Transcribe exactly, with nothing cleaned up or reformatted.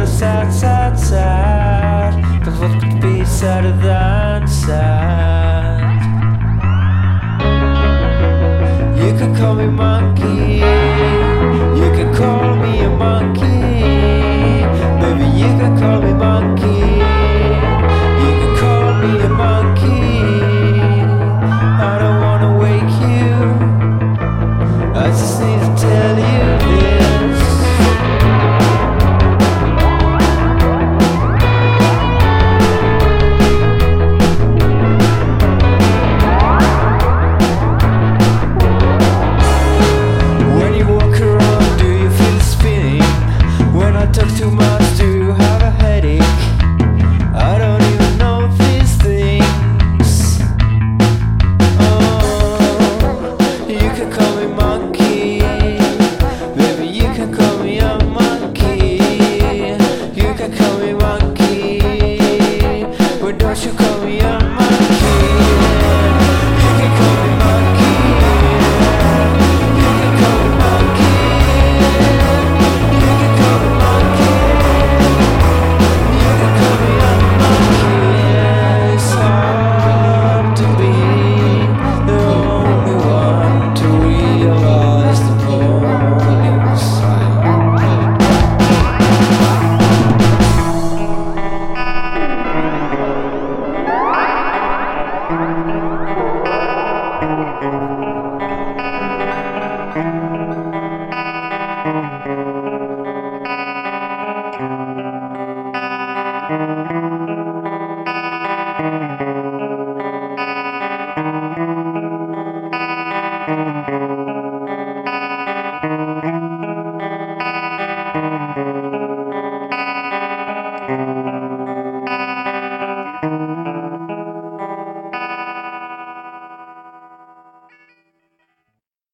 sad, sad, sad, sad. But what could be sadder than sad? You could call me monkey, you could call me a monkey. Maybe you could call me monkey, you could call me a monkey. I don't wanna wake you, I just need to tell you this. When you walk around, do you feel it spinning? When I talk too much, do you have a headache? I don't even know these things. Oh, you can call me monkey, baby, you can call me a monkey. You can call me monkey.